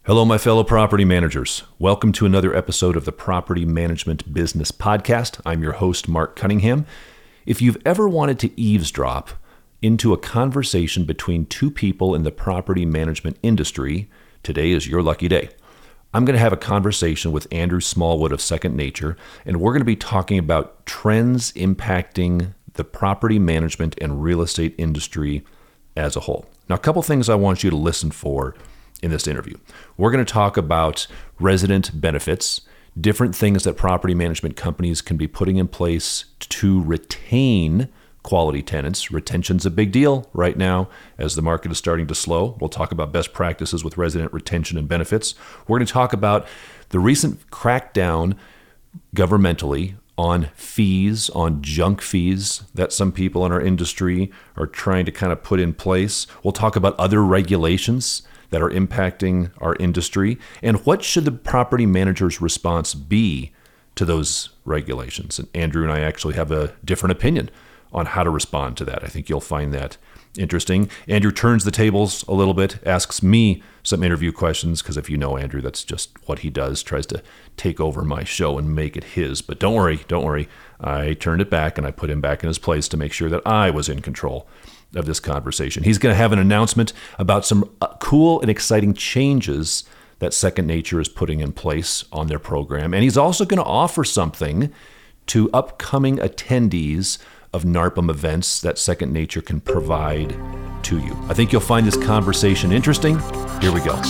Hello, my fellow property managers. Welcome to another episode of the Property Management Business Podcast. I'm your host, Mark Cunningham. If you've ever wanted to eavesdrop into a conversation between two people in the property management industry, today is your lucky day. I'm going to have a conversation with Andrew Smallwood of Second Nature, and we're going to be talking about trends impacting the property management and real estate industry as a whole. Now, a couple things I want you to listen for in this interview. We're going to talk about resident benefits, different things that property management companies can be putting in place to retain quality tenants. Retention's a big deal right now as the market is starting to slow. We'll talk about best practices with resident retention and benefits. We're going to talk about the recent crackdown governmentally on fees, on junk fees that some people in our industry are trying to kind of put in place. We'll talk about other regulations that are impacting our industry, and what should the property manager's response be to those regulations. And Andrew and I actually have a different opinion on how to respond to that. I think you'll find that interesting. Andrew turns the tables a little bit, asks me some interview questions, because if you know Andrew, that's just what he does, tries to take over my show and make it his. But don't worry. I turned it back and I put him back in his place to make sure that I was in control of this conversation. He's going to have an announcement about some cool and exciting changes that Second Nature is putting in place on their program. And he's also going to offer something to upcoming attendees of NARPM events that Second Nature can provide to you. I think you'll find this conversation interesting. Here we go.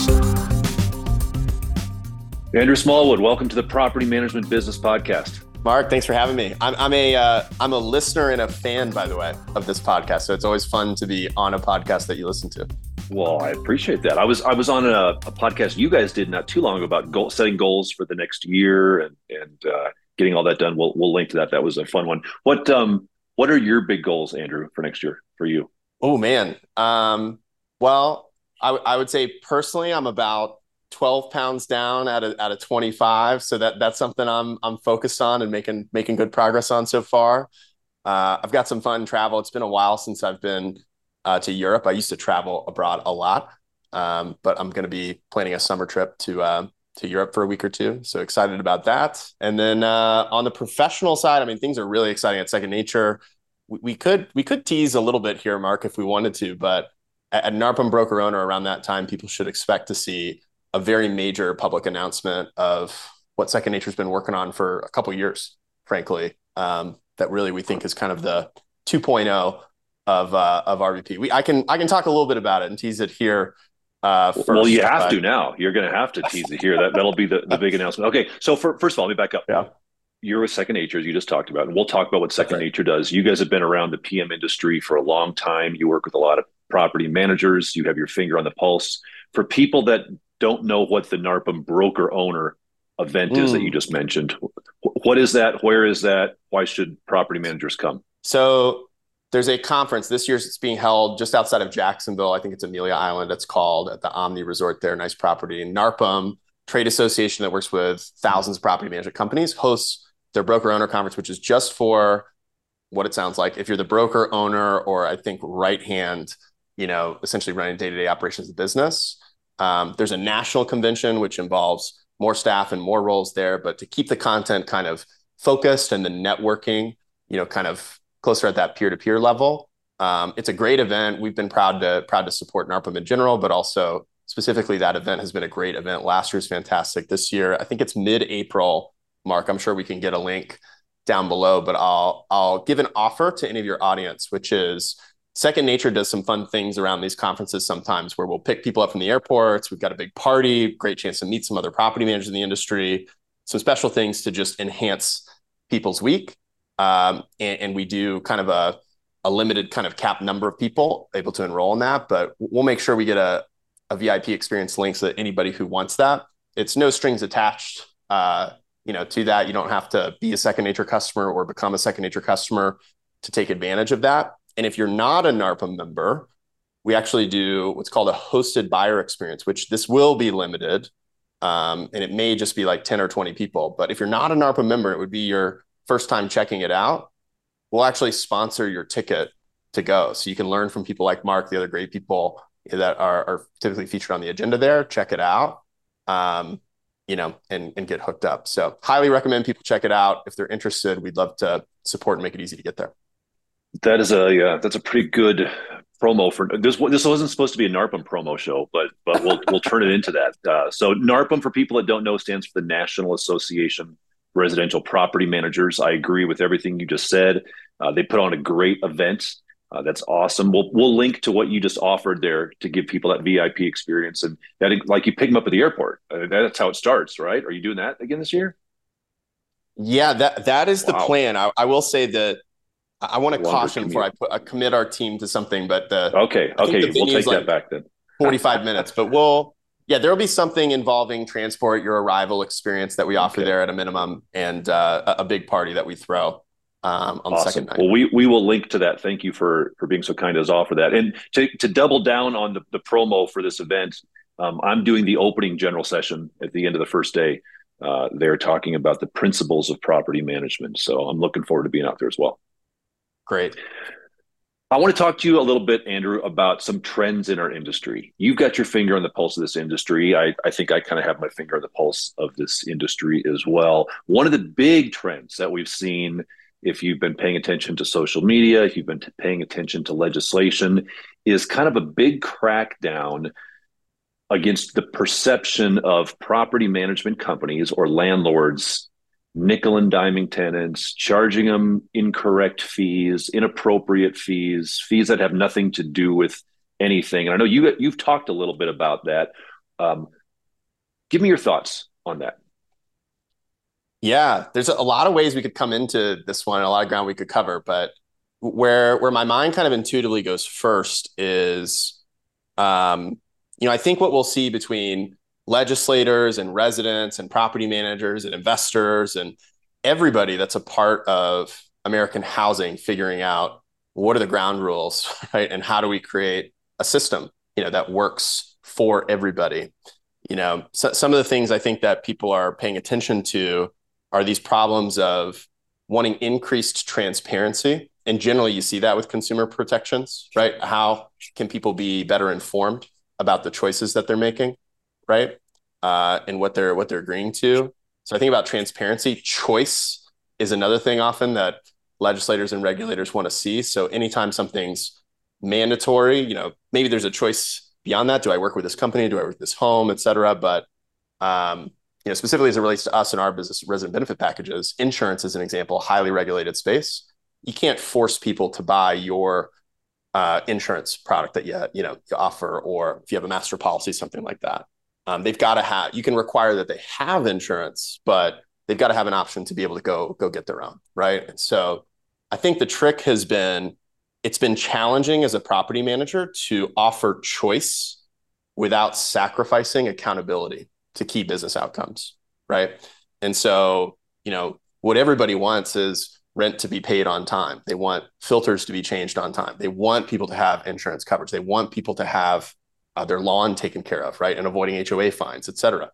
Andrew Smallwood, welcome to the Property Management Business Podcast. Mark, thanks for having me. I'm a listener and a fan, by the way, of this podcast. So it's always fun to be on a podcast that you listen to. Well, I appreciate that. I was on a podcast you guys did not too long ago about setting goals for the next year and getting all that done. We'll link to that. That was a fun one. What are your big goals, Andrew, for next year for you? Oh man. Well, I would say personally, I'm about 12 pounds down out of 25. So that's something I'm focused on and making good progress on so far. I've got some fun travel. It's been a while since I've been to Europe. I used to travel abroad a lot, but I'm going to be planning a summer trip to Europe for a week or two. So excited about that. And then on the professional side, I mean, things are really exciting at Second Nature. We could tease a little bit here, Mark, if we wanted to, but at NARPM Broker Owner around that time, people should expect to see a very major public announcement of what Second Nature's been working on for a couple of years, frankly, that really we think is kind of the 2.0 of RVP. I can talk a little bit about it and tease it here first. Well, you have to now. You're going to have to tease it here. That'll be the big announcement. Okay, so first of all, let me back up. Yeah. You're with Second Nature, as you just talked about, and we'll talk about what Second Nature does. You guys have been around the PM industry for a long time. You work with a lot of property managers. You have your finger on the pulse. For people that don't know what the NARPM Broker Owner event is that you just mentioned, what is that? Where is that? Why should property managers come? So there's a conference this year. It's being held just outside of Jacksonville. I think it's Amelia Island. It's called at the Omni Resort there. Nice property. And NARPM, trade association that works with thousands of property management companies, hosts their Broker Owner Conference, which is just for what it sounds like. If you're the broker owner or I think right hand, essentially running day-to-day operations of the business. There's a national convention, which involves more staff and more roles there, but to keep the content kind of focused and the networking, kind of closer at that peer-to-peer level. It's a great event. We've been proud to support NARPM in general, but also specifically that event has been a great event. Last year's fantastic. This year, I think it's mid-April, Mark. I'm sure we can get a link down below, but I'll give an offer to any of your audience, which is Second Nature does some fun things around these conferences sometimes where we'll pick people up from the airports. We've got a big party, great chance to meet some other property managers in the industry, some special things to just enhance people's week. And we do kind of a limited kind of cap number of people able to enroll in that, but we'll make sure we get a VIP experience link so that anybody who wants that, it's no strings attached to that. You don't have to be a Second Nature customer or become a Second Nature customer to take advantage of that. And if you're not a NARPM member, we actually do what's called a hosted buyer experience, which this will be limited. And it may just be like 10 or 20 people. But if you're not a NARPM member, it would be your first time checking it out. We'll actually sponsor your ticket to go. So you can learn from people like Mark, the other great people that are typically featured on the agenda there. Check it out. and get hooked up. So highly recommend people check it out. If they're interested, we'd love to support and make it easy to get there. That's a pretty good promo for this. This wasn't supposed to be a NARPM promo show, but we'll turn it into that. So NARPM, for people that don't know, stands for the National Association of Residential Property Managers. I agree with everything you just said. They put on a great event. That's awesome. We'll link to what you just offered there to give people that VIP experience, and that, like, you pick them up at the airport. That's how it starts, right? Are you doing that again this year? Yeah, that is the plan. I will say that I want to Longer caution commute. before I commit our team to something, but Okay, I think the we'll venue is take that like back then. 45 minutes, but there'll be something involving transport, your arrival experience that we offer Okay. there at a minimum, and a big party that we throw on the Awesome. second night. Well, we will link to that. Thank you for being so kind as offer that. And to double down on the promo for this event, I'm doing the opening general session at the end of the first day. They're talking about the principles of property management. So I'm looking forward to being out there as well. Great. I want to talk to you a little bit, Andrew, about some trends in our industry. You've got your finger on the pulse of this industry. I think I kind of have my finger on the pulse of this industry as well. One of the big trends that we've seen, if you've been paying attention to social media, if you've been paying attention to legislation, is kind of a big crackdown against the perception of property management companies or landlords nickel and diming tenants, charging them incorrect fees, inappropriate fees, fees that have nothing to do with anything. And I know you've talked a little bit about that. Give me your thoughts on that. Yeah, there's a lot of ways we could come into this one, and a lot of ground we could cover, but where my mind kind of intuitively goes first is, I think what we'll see between legislators and residents and property managers and investors and everybody that's a part of American housing figuring out what are the ground rules, right? And how do we create a system, that works for everybody? So some of the things I think that people are paying attention to are these problems of wanting increased transparency. And generally you see that with consumer protections, right? How can people be better informed about the choices that they're making, right? And what they're agreeing to. So I think about transparency. Choice is another thing often that legislators and regulators want to see. So anytime something's mandatory, maybe there's a choice beyond that. Do I work with this company? Do I work with this home, et cetera? But specifically as it relates to us and our business, resident benefit packages, insurance is an example, highly regulated space. You can't force people to buy your insurance product that you offer, or if you have a master policy, something like that. They've got to have, you can require that they have insurance, but they've got to have an option to be able to go get their own, right? And so I think the trick has been, it's been challenging as a property manager to offer choice without sacrificing accountability to key business outcomes, right? And so, what everybody wants is rent to be paid on time. They want filters to be changed on time. They want people to have insurance coverage. They want people to have their lawn taken care of, right? And avoiding HOA fines, et cetera.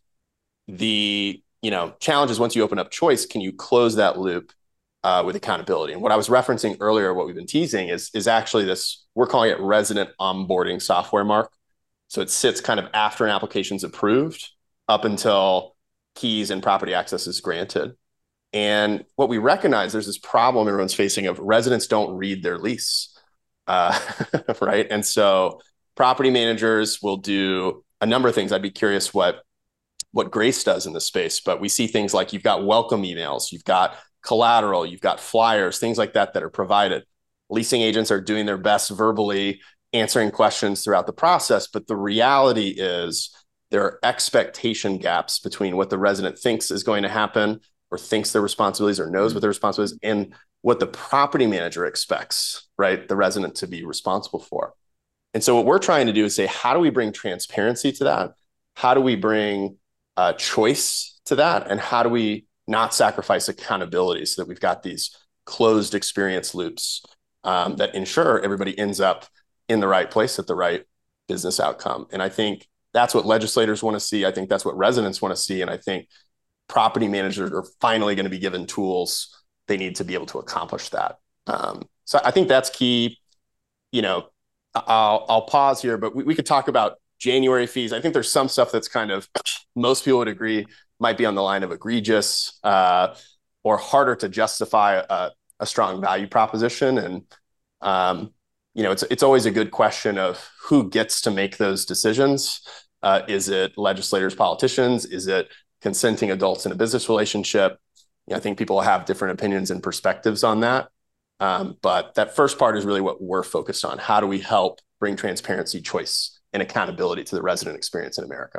The challenge is, once you open up choice, can you close that loop with accountability? And what I was referencing earlier, what we've been teasing is actually this, we're calling it resident onboarding software, Mark. So it sits kind of after an application's approved up until keys and property access is granted. And what we recognize, there's this problem everyone's facing of residents don't read their lease, right? And so property managers will do a number of things. I'd be curious what Grace does in this space, but we see things like you've got welcome emails, you've got collateral, you've got flyers, things like that are provided. Leasing agents are doing their best verbally answering questions throughout the process, but the reality is there are expectation gaps between what the resident thinks is going to happen or thinks their responsibilities or knows what their responsibilities and what the property manager expects, right, the resident to be responsible for. And so what we're trying to do is say, how do we bring transparency to that? How do we bring choice to that? And how do we not sacrifice accountability so that we've got these closed experience loops that ensure everybody ends up in the right place at the right business outcome? And I think that's what legislators want to see. I think that's what residents want to see. And I think property managers are finally going to be given tools they need to be able to accomplish that. So I think that's key. I'll pause here, but we could talk about January fees. I think there's some stuff that's kind of, most people would agree, might be on the line of egregious or harder to justify a strong value proposition. And, it's always a good question of who gets to make those decisions. Is it legislators, politicians? Is it consenting adults in a business relationship? I think people have different opinions and perspectives on that. But that first part is really what we're focused on. How do we help bring transparency, choice, and accountability to the resident experience in America?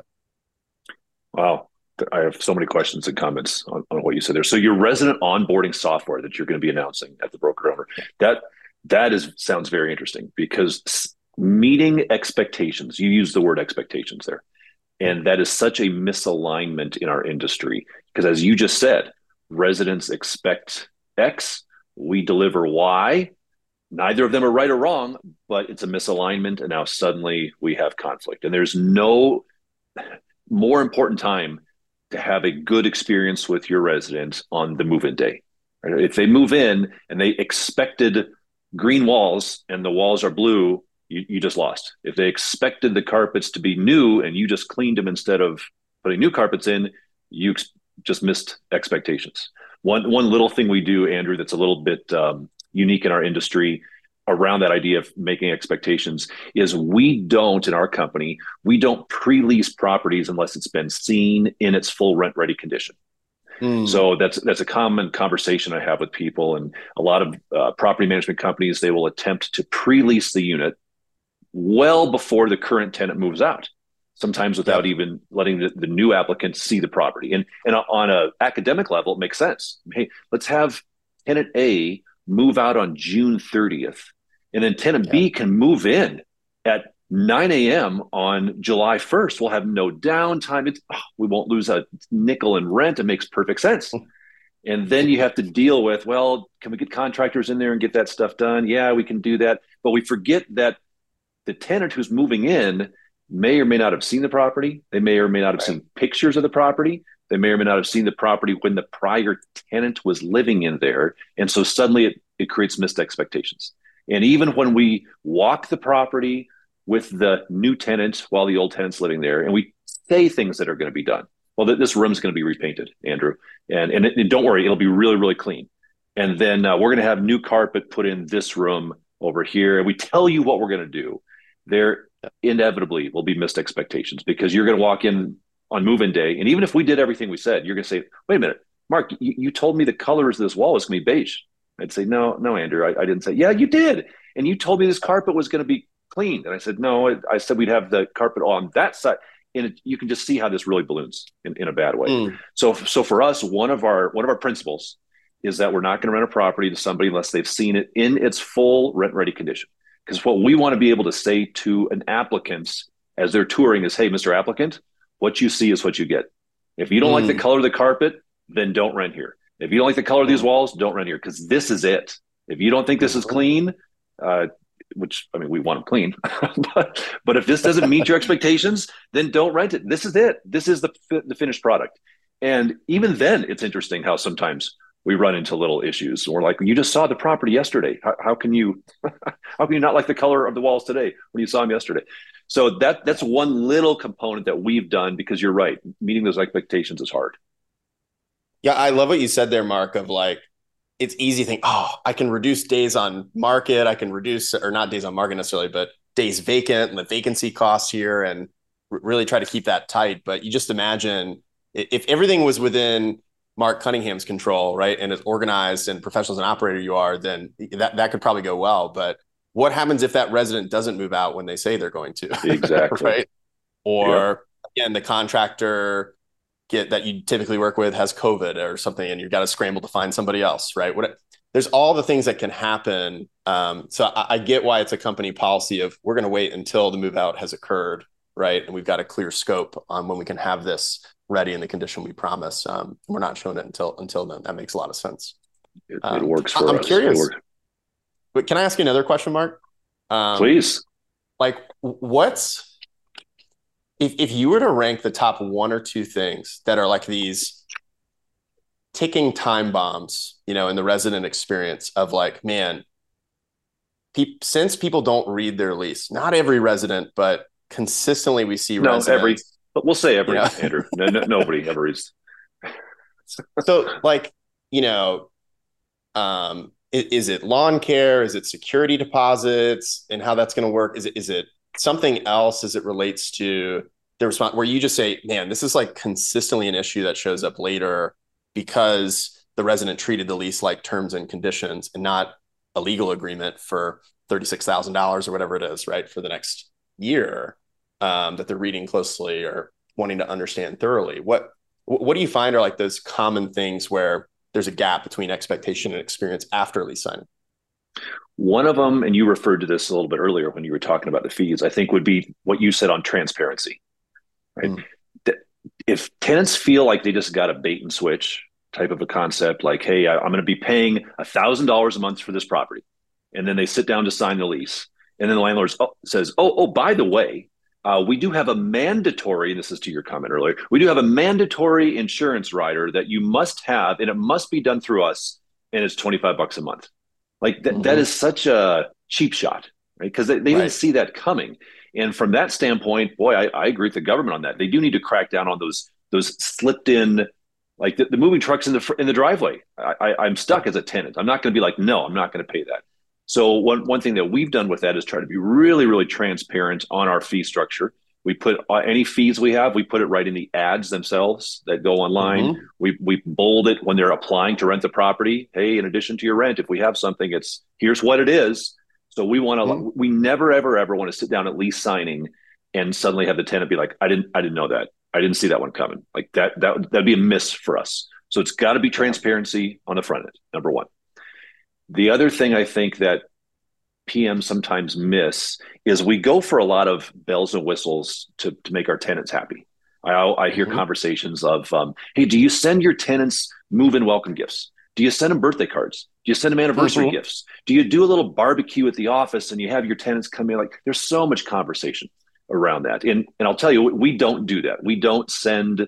Wow. I have so many questions and comments on what you said there. So your resident onboarding software that you're going to be announcing at the broker owner, sounds very interesting, because meeting expectations, you use the word expectations there. And that is such a misalignment in our industry, because as you just said, residents expect X, we deliver Y. Neither of them are right or wrong, but it's a misalignment. And now suddenly we have conflict. And there's no more important time to have a good experience with your residents on the move-in day. Right? If they move in and they expected green walls and the walls are blue, you just lost. If they expected the carpets to be new and you just cleaned them instead of putting new carpets in, you just missed expectations. One little thing we do, Andrew, that's a little bit unique in our industry around that idea of making expectations is in our company, we don't pre-lease properties unless it's been seen in its full rent-ready condition. So that's a common conversation I have with people, and a lot of property management companies, they will attempt to pre-lease the unit well before the current tenant moves out, sometimes without even letting the new applicant see the property. And on an academic level, it makes sense. Hey, let's have tenant A move out on June 30th, and then tenant B can move in at 9 a.m. on July 1st. We'll have no downtime. We won't lose a nickel in rent. It makes perfect sense. And then you have to deal with, well, can we get contractors in there and get that stuff done? Yeah, we can do that. But we forget that the tenant who's moving in may or may not have seen the property. They may or may not have seen pictures of the property. They may or may not have seen the property when the prior tenant was living in there. And so suddenly it creates missed expectations. And even when we walk the property with the new tenant while the old tenant's living there, and we say things that are going to be done. Well, this room's going to be repainted, Andrew. And don't worry, it'll be really, really clean. And then we're going to have new carpet put in this room over here. And we tell you what we're going to do. There inevitably will be missed expectations, because you're going to walk in on move-in day. And even if we did everything we said, you're going to say, wait a minute, Mark, you told me the colors of this wall was going to be beige. I'd say, no, Andrew, I didn't say. Yeah, you did. And you told me this carpet was going to be cleaned. And I said, no, I said we'd have the carpet on that side. And you can just see how this really balloons in a bad way. So for us, one of our principles is that we're not going to rent a property to somebody unless they've seen it in its full rent-ready condition. Because what we want to be able to say to an applicant as they're touring is, hey, Mr. Applicant, what you see is what you get. If you don't like the color of the carpet, then don't rent here. If you don't like the color of these walls, don't rent here, because this is it. If you don't think this is clean, which, I mean, we want them clean, but if this doesn't meet your expectations, then don't rent it. This is it. This is the finished product. And even then, it's interesting how sometimes we run into little issues. We're like, you just saw the property yesterday. How can you not like the color of the walls today when you saw them yesterday? So that's one little component that we've done, because you're right, meeting those expectations is hard. Yeah, I love what you said there, Mark, of like, it's easy to think, I can reduce days on market. I can reduce, or not days on market necessarily, but days vacant and the vacancy costs here, and really try to keep that tight. But you just imagine if everything was within Mark Cunningham's control, right, and as organized and professional as an operator you are, then that could probably go well. But what happens if that resident doesn't move out when they say they're going to? Exactly. Right? Or again, the contractor that you typically work with has COVID or something, and you've got to scramble to find somebody else, right? There's all the things that can happen. So I get why it's a company policy of we're going to wait until the move out has occurred, right? And we've got a clear scope on when we can have this ready in the condition we promise. We're not showing it until then. That makes a lot of sense. It works for us. I'm curious. But can I ask you another question, Mark? Please. Like, if you were to rank the top one or two things that are like these ticking time bombs, in the resident experience of like, man, since people don't read their lease, not every resident, but consistently we see No, residents, but we'll say you every, know, Andrew. No, nobody ever is. so like, you know, is it lawn care? Is it security deposits and how that's going to work? Is it something else as it relates to the response where you just say, man, this is like consistently an issue that shows up later because the resident treated the lease like terms and conditions and not a legal agreement for $36,000 or whatever it is, right? For the next year, that they're reading closely or wanting to understand thoroughly. What do you find are like those common things where there's a gap between expectation and experience after lease signing? One of them, and you referred to this a little bit earlier when you were talking about the fees, I think would be what you said on transparency, right? Mm. If tenants feel like they just got a bait and switch type of a concept, like, hey, I'm going to be paying $1,000 a month for this property, and then they sit down to sign the lease, and then the landlord says, by the way, we do have a mandatory, and this is to your comment earlier, we do have a mandatory insurance rider that you must have, and it must be done through us, and it's $25 a month. Like that is such a cheap shot, right? Because they didn't see that coming. And from that standpoint, boy, I agree with the government on that. They do need to crack down on those slipped in, like the moving trucks in the driveway. I'm stuck as a tenant. I'm not going to be like, no, I'm not going to pay that. So one thing that we've done with that is try to be really, really transparent on our fee structure. We put any fees we have, we put it right in the ads themselves that go online. We bold it when they're applying to rent the property. Hey, in addition to your rent, if we have something, it's here's what it is. So we want to, we never, ever want to sit down at lease signing and suddenly have the tenant be like, I didn't know that. I didn't see that one coming. Like that'd be a miss for us. So it's got to be transparency on the front end, number one. The other thing I think that PMs sometimes miss is we go for a lot of bells and whistles to make our tenants happy. I hear conversations of, hey, do you send your tenants move-in welcome gifts? Do you send them birthday cards? Do you send them anniversary gifts? Do you do a little barbecue at the office and you have your tenants come in? Like there's so much conversation around that. And I'll tell you, we don't do that. We don't send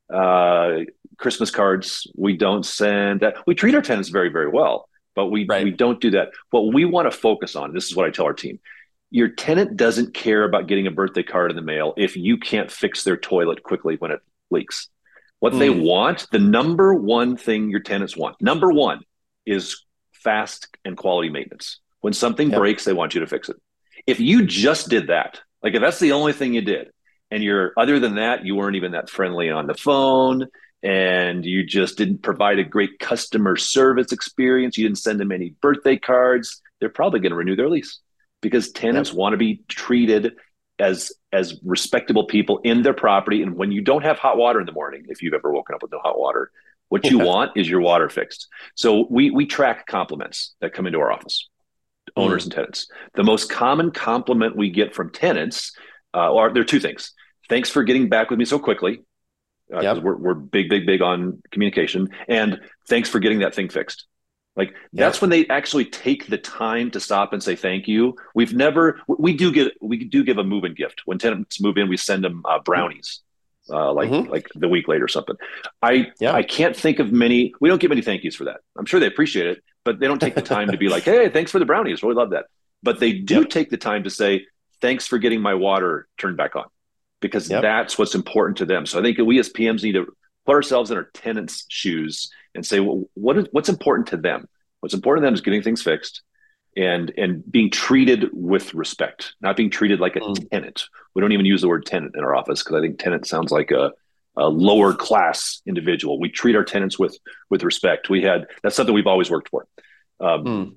Christmas cards. We don't send that. We treat our tenants very, very well. But we don't do that. What we want to focus on, this is what I tell our team, your tenant doesn't care about getting a birthday card in the mail if you can't fix their toilet quickly when it leaks. What they want, the number one thing your tenants want, number one, is fast and quality maintenance. When something breaks, they want you to fix it. If you just did that, like if that's the only thing you did, and other than that, you weren't even that friendly on the phone, and you just didn't provide a great customer service experience, you didn't send them any birthday cards, they're probably going to renew their lease because tenants want to be treated as respectable people in their property. And when you don't have hot water in the morning, if you've ever woken up with no hot water, what you want is your water fixed. So we track compliments that come into our office, owners and tenants. The most common compliment we get from tenants there are two things. Thanks for getting back with me so quickly. Because we're big on communication, and thanks for getting that thing fixed. Like that's when they actually take the time to stop and say thank you. We do give a move-in gift when tenants move in. We send them brownies, like the week later or something. I can't think of many. We don't get many thank yous for that. I'm sure they appreciate it, but they don't take the time to be like, hey, thanks for the brownies. Really love that. But they do take the time to say thanks for getting my water turned back on. Because that's what's important to them. So I think we as PMs need to put ourselves in our tenants' shoes and say, well, what's important to them? What's important to them is getting things fixed and being treated with respect, not being treated like a tenant. We don't even use the word tenant in our office because I think tenant sounds like a lower class individual. We treat our tenants with respect. That's something we've always worked for. My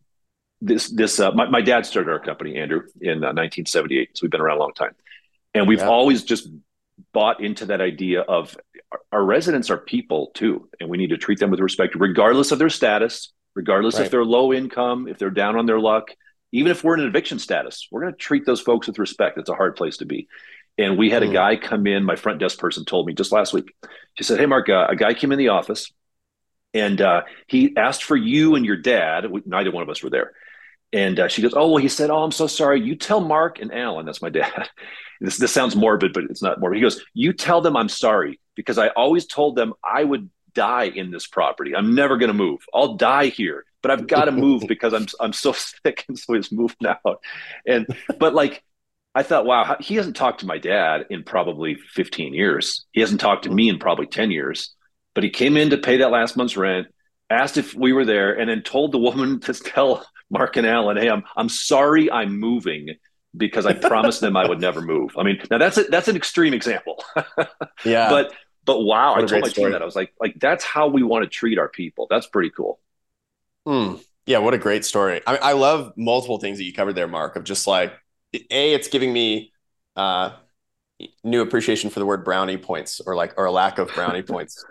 dad started our company, Andrew, in 1978. So we've been around a long time. And we've always just bought into that idea of our residents are people too, and we need to treat them with respect, regardless of their status, regardless if they're low income, if they're down on their luck, even if we're in an eviction status, we're going to treat those folks with respect. It's a hard place to be. And we had a guy come in, my front desk person told me just last week, she said, hey, Mark, a guy came in the office and he asked for you and your dad. Neither one of us were there. And she goes, oh, well, he said, oh, I'm so sorry. You tell Mark and Alan, that's my dad. This sounds morbid, but it's not morbid. He goes, you tell them I'm sorry because I always told them I would die in this property. I'm never going to move. I'll die here, but I've got to move because I'm so sick. And so he's moving out. But like, I thought, wow, he hasn't talked to my dad in probably 15 years. He hasn't talked to me in probably 10 years. But he came in to pay that last month's rent, asked if we were there, and then told the woman to tell Mark and Alan, hey, I'm sorry I'm moving because I promised them I would never move. I mean, now that's an extreme example. Yeah. but but wow, What I a told great my team story. that. I was like that's how we want to treat our people. That's pretty cool. Yeah, what a great story. I love multiple things that you covered there, Mark, of just like, it's giving me uh, new appreciation for the word brownie points, or a lack of brownie points.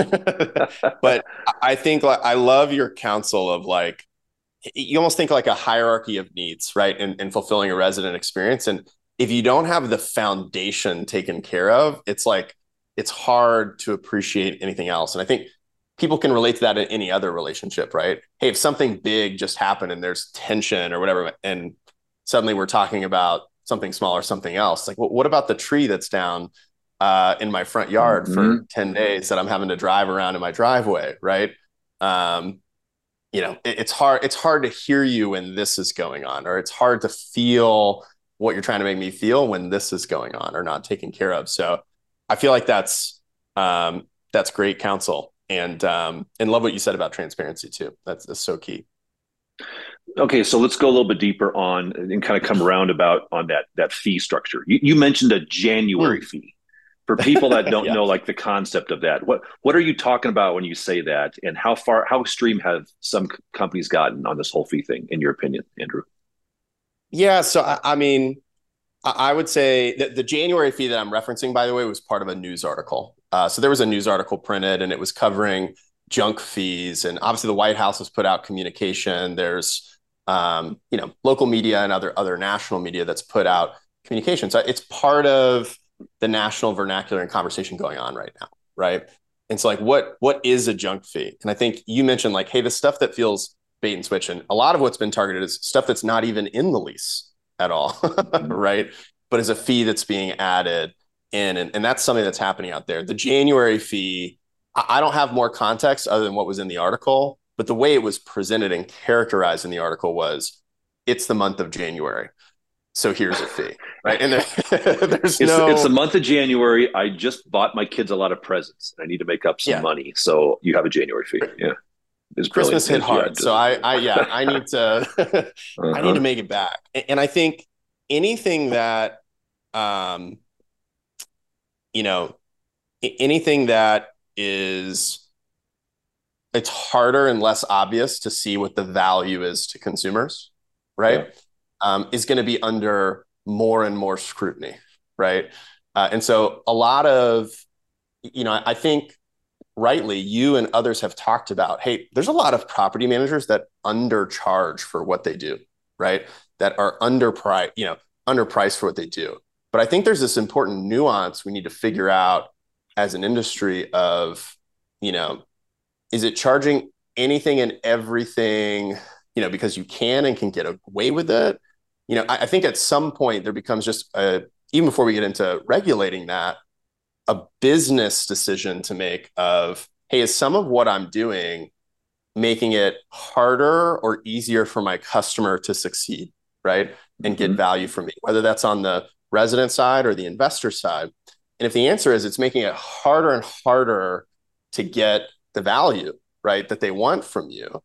But I think, like, I love your counsel of, like, you almost think like a hierarchy of needs, right? And fulfilling a resident experience. And if you don't have the foundation taken care of, it's like, it's hard to appreciate anything else. And I think people can relate to that in any other relationship, right? Hey, if something big just happened and there's tension or whatever, and suddenly we're talking about something small or something else, like, well, what about the tree that's down in my front yard for Mm-hmm. 10 days that I'm having to drive around in my driveway, right? Um, it's hard to hear you when this is going on, or it's hard to feel what you're trying to make me feel when this is going on or not taken care of. So I feel like that's great counsel, and love what you said about transparency too. That's so key. Okay, so let's go a little bit deeper on and kind of come around about on that fee structure. You mentioned a January Hmm. fee. For people that don't Yeah. know like the concept of that, what are you talking about when you say that, and how extreme have some companies gotten on this whole fee thing, in your opinion, Andrew? Yeah. So I mean, I would say that the January fee that I'm referencing, by the way, was part of a news article. So there was a news article printed, and it was covering junk fees. And obviously, the White House has put out communication. There's, local media and other national media that's put out communication. So it's part of the national vernacular and conversation going on right now, right? And so, like, what is a junk fee? And I think you mentioned, like, hey, the stuff that feels bait and switch, and a lot of what's been targeted is stuff that's not even in the lease at all, Mm-hmm. right? But is a fee that's being added in, and that's something that's happening out there. The January fee, I don't have more context other than what was in the article, but the way it was presented and characterized in the article was, it's the month of January, so here's a fee, right? And there's It's the no, month of January. I just bought my kids a lot of presents. I need to make up some yeah, money, so you have a January fee. Yeah, it's brilliant. Christmas hit Yeah, hard, so yeah, I need to, I need to uh-huh. make it back. And I think anything that, um, you know, anything that is, it's harder and less obvious to see what the value is to consumers, Yeah. right? Is going to be under more and more scrutiny, right? And so a lot of, I think rightly, you and others have talked about, hey, there's a lot of property managers that undercharge for what they do, right? That are underpriced for what they do. But I think there's this important nuance we need to figure out as an industry of, you know, is it charging anything and everything, because you can get away with it? I think at some point there becomes just even before we get into regulating that, a business decision to make of, hey, is some of what I'm doing making it harder or easier for my customer to succeed, right? And get Mm-hmm. value from me, whether that's on the resident side or the investor side. And if the answer is it's making it harder and harder to get the value, right, that they want from you,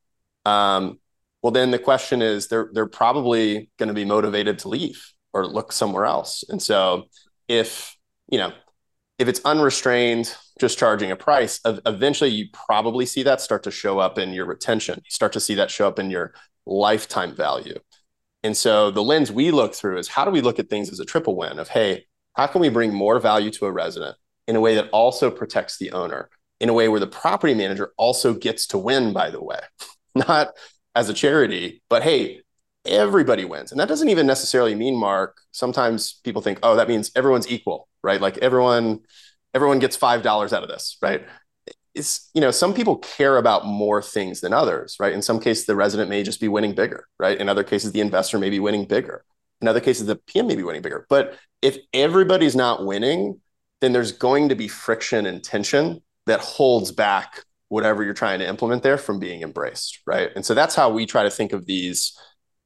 well, then the question is, they're probably going to be motivated to leave or look somewhere else. And so if, you know, if it's unrestrained, just charging a price, eventually you probably see that start to show up in your retention. You start to see that show up in your lifetime value. And so the lens we look through is, how do we look at things as a triple win of, hey, how can we bring more value to a resident in a way that also protects the owner, in a way where the property manager also gets to win, by the way, not as a charity, but hey, everybody wins. And that doesn't even necessarily mean, Mark, sometimes people think, oh, that means everyone's equal, right? Like everyone gets $5 out of this, right? It's, some people care about more things than others, right? In some cases, the resident may just be winning bigger, right? In other cases, the investor may be winning bigger. In other cases, the PM may be winning bigger. But if everybody's not winning, then there's going to be friction and tension that holds back whatever you're trying to implement there from being embraced, right? And so that's how we try to think of these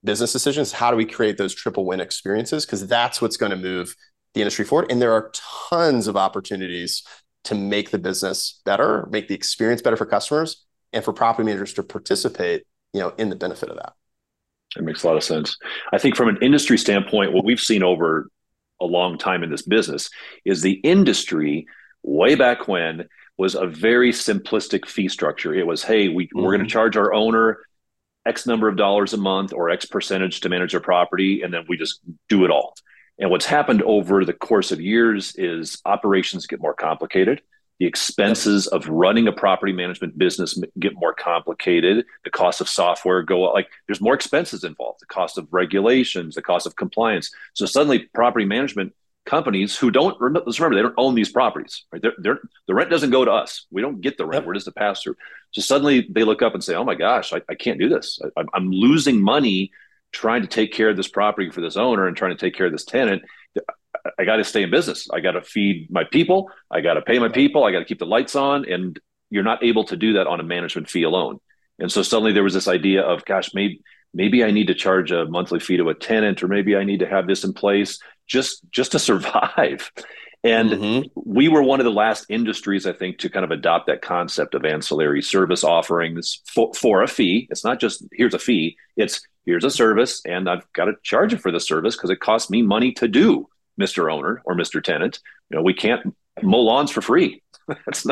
business decisions. How do we create those triple win experiences? Because that's what's going to move the industry forward. And there are tons of opportunities to make the business better, make the experience better for customers, and for property managers to participate, in the benefit of that. It makes a lot of sense. I think from an industry standpoint, what we've seen over a long time in this business is the industry way back when was a very simplistic fee structure. It was, hey, we're going to charge our owner X number of dollars a month or X percentage to manage their property, and then we just do it all. And what's happened over the course of years is operations get more complicated. The expenses of running a property management business get more complicated. The cost of software go up. Like there's more expenses involved, the cost of regulations, the cost of compliance. So suddenly property management companies who let's remember, they don't own these properties, right? The rent doesn't go to us. We don't get the rent. We're just a pass through. So suddenly they look up and say, oh my gosh, I can't do this. I'm losing money trying to take care of this property for this owner and trying to take care of this tenant. I got to stay in business. I got to feed my people. I got to pay my people. I got to keep the lights on. And you're not able to do that on a management fee alone. And so suddenly there was this idea of, gosh, maybe I need to charge a monthly fee to a tenant, or maybe I need to have this in place just to survive. And we were one of the last industries, I think, to kind of adopt that concept of ancillary service offerings for a fee. It's not just here's a fee. It's here's a service, and I've got to charge it for the service because it costs me money to do, Mr. Owner or Mr. Tenant. We can't mow lawns for free. That's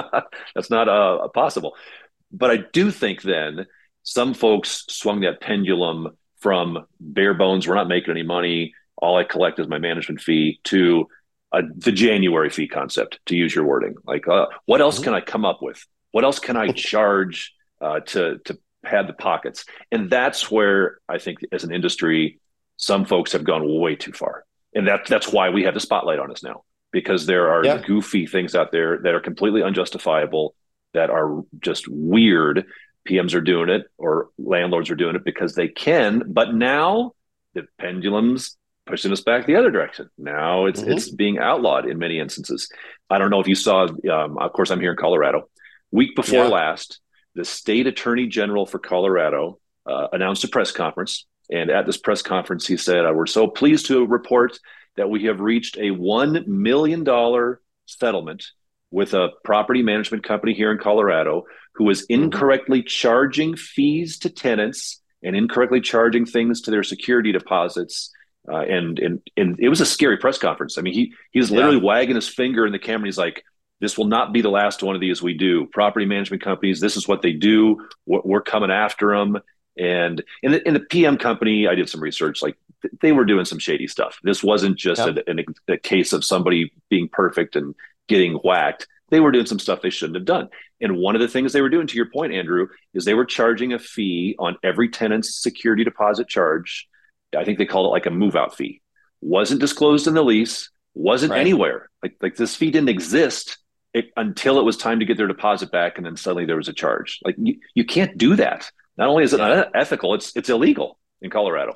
not possible. But I do think then some folks swung that pendulum from bare bones, we're not making any money, all I collect is my management fee, to the January fee concept, to use your wording. Like, what else can I come up with? What else can I charge to pad the pockets? And that's where I think as an industry, some folks have gone way too far. And that's why we have the spotlight on us now, because there are goofy things out there that are completely unjustifiable, that are just weird. PMs are doing it, or landlords are doing it because they can. But now the pendulum's pushing us back the other direction. Now it's being outlawed in many instances. I don't know if you saw, of course, I'm here in Colorado. Week before last, the state attorney general for Colorado announced a press conference. And at this press conference, he said, we're so pleased to report that we have reached a $1 million settlement with a property management company here in Colorado who is incorrectly charging fees to tenants and incorrectly charging things to their security deposits. And it was a scary press conference. I mean, he's literally wagging his finger in the camera. He's like, this will not be the last one of these we do. Property management companies, this is what they do. We're coming after them. And in the PM company, I did some research, like they were doing some shady stuff. This wasn't just a case of somebody being perfect and getting whacked. They were doing some stuff they shouldn't have done. And one of the things they were doing, to your point, Andrew, is they were charging a fee on every tenant's security deposit charge. I think they called it like a move-out fee. Wasn't disclosed in the lease, wasn't anywhere. Like this fee didn't exist until it was time to get their deposit back, and then suddenly there was a charge. Like you can't do that. Not only is it not ethical, it's illegal in Colorado.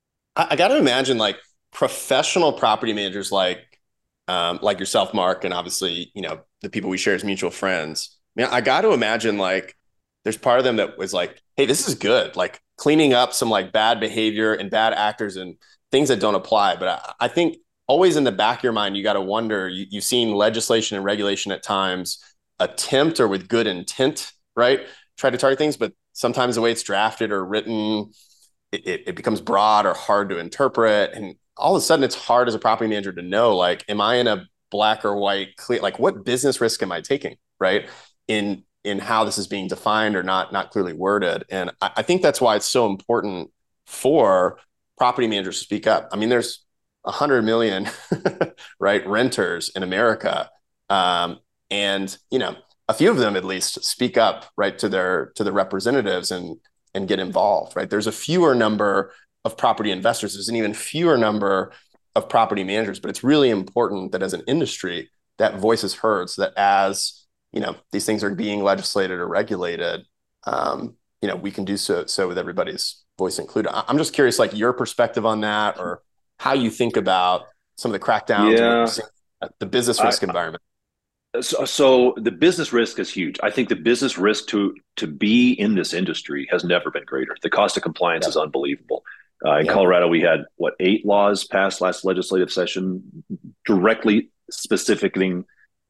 I got to imagine like professional property managers like yourself, Mark, and obviously, the people we share as mutual friends. I got to imagine like there's part of them that was like, hey, this is good. Like cleaning up some like bad behavior and bad actors and things that don't apply. But I think always in the back of your mind, you got to wonder, you've seen legislation and regulation at times attempt or with good intent, right? Try to target things, but sometimes the way it's drafted or written, it becomes broad or hard to interpret. And all of a sudden it's hard as a property manager to know, like, am I in a black or white, clear, like what business risk am I taking, right? In how this is being defined or not clearly worded. And I think that's why it's so important for property managers to speak up. I mean, there's 100 million, right, renters in America. And, a few of them at least speak up, right, to the representatives and get involved, right? There's a fewer number of property investors. There's an even fewer number of property managers, but it's really important that as an industry, that voice is heard, so that as these things are being legislated or regulated, we can do so with everybody's voice included. I'm just curious, like your perspective on that, or how you think about some of the crackdowns, the business risk environment. So the business risk is huge. I think the business risk to be in this industry has never been greater. The cost of compliance is unbelievable. In Colorado, we had 8 laws passed last legislative session directly specifying.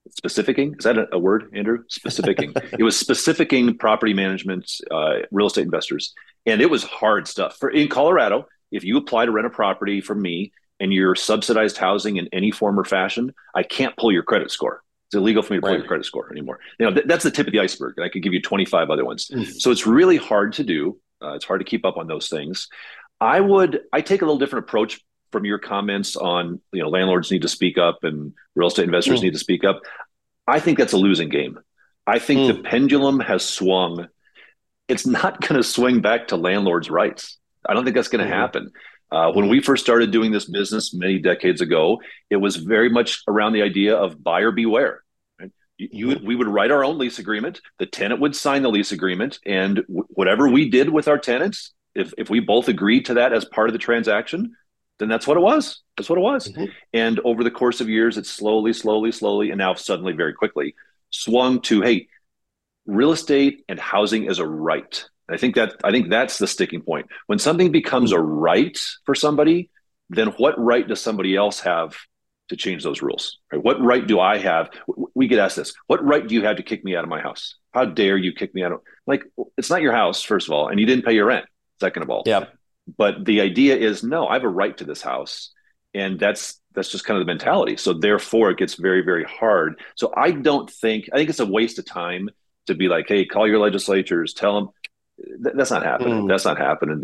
Is that a word, Andrew? Specifying. It was specifying property management, real estate investors, and it was hard stuff. In Colorado, if you apply to rent a property from me and you're subsidized housing in any form or fashion, I can't pull your credit score. It's illegal for me to pull your credit score anymore. That's the tip of the iceberg, and I could give you 25 other ones. So it's really hard to do. It's hard to keep up on those things. I take a little different approach from your comments on, landlords need to speak up and real estate investors need to speak up. I think that's a losing game. I think the pendulum has swung. It's not going to swing back to landlords' rights. I don't think that's going to happen. When we first started doing this business many decades ago, it was very much around the idea of buyer beware. Right? We would write our own lease agreement. The tenant would sign the lease agreement, and whatever we did with our tenants, if we both agreed to that as part of the transaction, then that's what it was. That's what it was. And over the course of years, it's slowly, and now suddenly, very quickly, swung to, hey, real estate and housing is a right. I think that's the sticking point. When something becomes a right for somebody, then what right does somebody else have to change those rules? Right? What right do I have? We get asked this. What right do you have to kick me out of my house? How dare you kick me out of? It's not your house, first of all, and you didn't pay your rent, second of all. Yeah. But the idea is, no, I have a right to this house. And that's just kind of the mentality. So therefore, it gets very, very hard. So I think it's a waste of time to be like, hey, call your legislatures, tell them. That's not happening. That's not happening.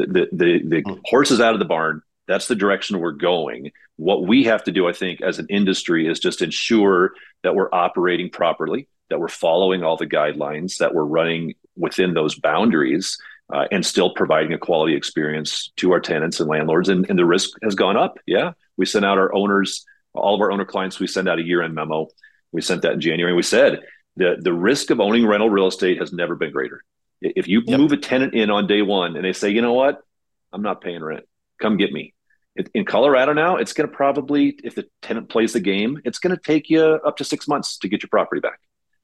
The horse is out of the barn. That's the direction we're going. What we have to do, I think, as an industry is just ensure that we're operating properly, that we're following all the guidelines, that we're running within those boundaries, and still providing a quality experience to our tenants and landlords. And the risk has gone up. Yeah. We sent out our owners, all of our owner clients, we send out a year-end memo. We sent that in January. We said the risk of owning rental real estate has never been greater. If you move a tenant in on day one and they say, you know what, I'm not paying rent, come get me. In Colorado now, it's going to probably, if the tenant plays the game, it's going to take you up to 6 months to get your property back.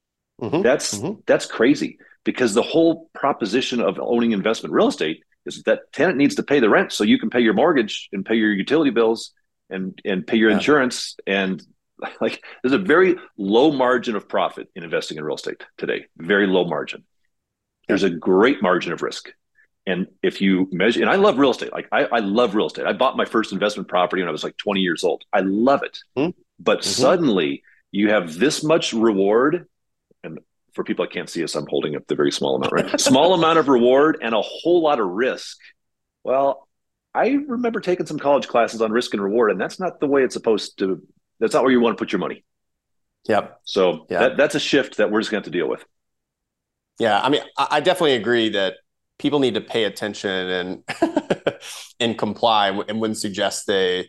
That's crazy, because the whole proposition of owning investment real estate is that tenant needs to pay the rent so you can pay your mortgage and pay your utility bills and pay your insurance. And there's a very low margin of profit in investing in real estate today, very low margin. There's a great margin of risk. And if you measure, and I love real estate. I love real estate. I bought my first investment property when I was 20 years old. I love it. But suddenly you have this much reward. And for people that can't see us, I'm holding up the very small amount, right? Small amount of reward and a whole lot of risk. Well, I remember taking some college classes on risk and reward, and that's not the way it's supposed to. That's not where you want to put your money. Yep. So that's a shift that we're just going to have to deal with. Yeah, I mean, I definitely agree that people need to pay attention and and comply, and wouldn't suggest they,